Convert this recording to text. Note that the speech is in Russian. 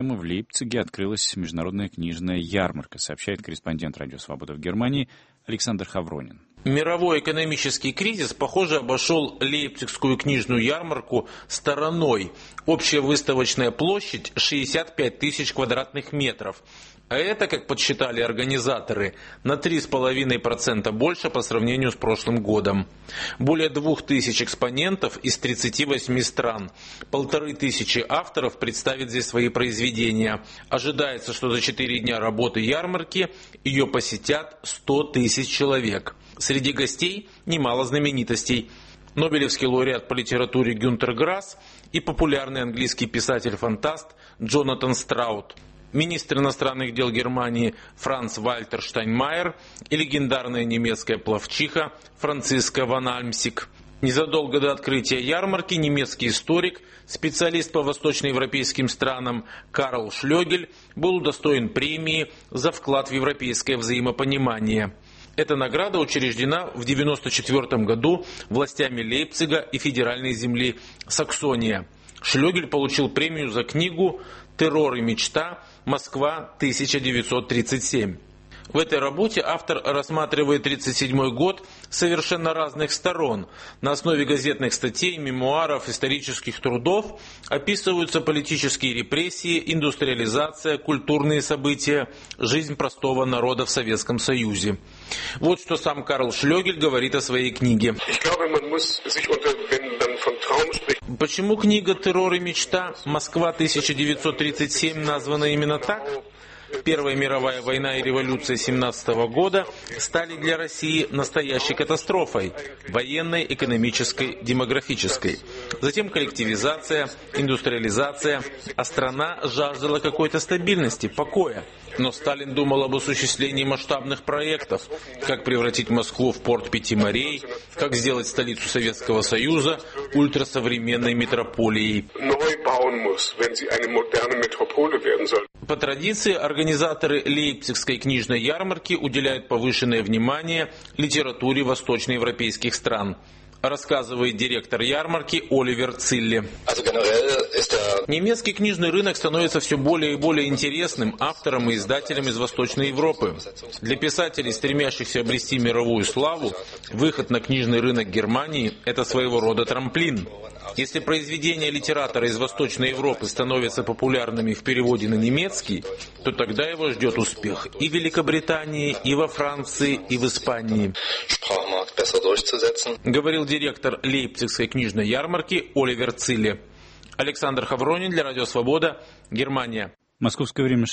В Лейпциге открылась международная книжная ярмарка, сообщает корреспондент «Радио Свобода» в Германии Александр Хавронин. Мировой экономический кризис, похоже, обошел Лейпцигскую книжную ярмарку стороной. Общая выставочная площадь 65 тысяч квадратных метров. А это, как подсчитали организаторы, на 3,5% больше по сравнению с прошлым годом. Более 2000 экспонентов из 38 стран. 1500 авторов представят здесь свои произведения. Ожидается, что за 4 дня работы ярмарки ее посетят 100 тысяч человек. Среди гостей немало знаменитостей. Нобелевский лауреат по литературе Гюнтер Грасс и популярный английский писатель-фантаст Джонатан Страут. Министр иностранных дел Германии Франц Вальтер Штайнмайер и легендарная немецкая пловчиха Франциска ван Альмсик. Незадолго до открытия ярмарки немецкий историк, специалист по восточноевропейским странам Карл Шлёгель был удостоен премии за вклад в европейское взаимопонимание. Эта награда учреждена в 1994 году властями Лейпцига и федеральной земли Саксония. Шлёгель получил премию за книгу «Террор и мечта. Москва, 1937». В этой работе автор рассматривает 1937 год с совершенно разных сторон. На основе газетных статей, мемуаров, исторических трудов описываются политические репрессии, индустриализация, культурные события, жизнь простого народа в Советском Союзе. Вот что сам Карл Шлёгель говорит о своей книге. Почему книга «Террор и мечта. Москва, 1937» названа именно так? Первая мировая война и революция 1917 года стали для России настоящей катастрофой – военной, экономической, демографической. Затем коллективизация, индустриализация, а страна жаждала какой-то стабильности, покоя. Но Сталин думал об осуществлении масштабных проектов, как превратить Москву в порт 5 морей, как сделать столицу Советского Союза ультрасовременной метрополией. По традиции, организаторы Лейпцигской книжной ярмарки уделяют повышенное внимание литературе восточноевропейских стран, рассказывает директор ярмарки Оливер Цилли. Немецкий книжный рынок становится все более и более интересным авторам и издателям из Восточной Европы. Для писателей, стремящихся обрести мировую славу, выход на книжный рынок Германии – это своего рода трамплин. Если произведения литератора из Восточной Европы становятся популярными в переводе на немецкий, то тогда его ждет успех и в Великобритании, и во Франции, и в Испании. Говорил директор Лейпцигской книжной ярмарки Оливер Цилли. Александр Хавронин для Радио Свобода, Германия. Московское время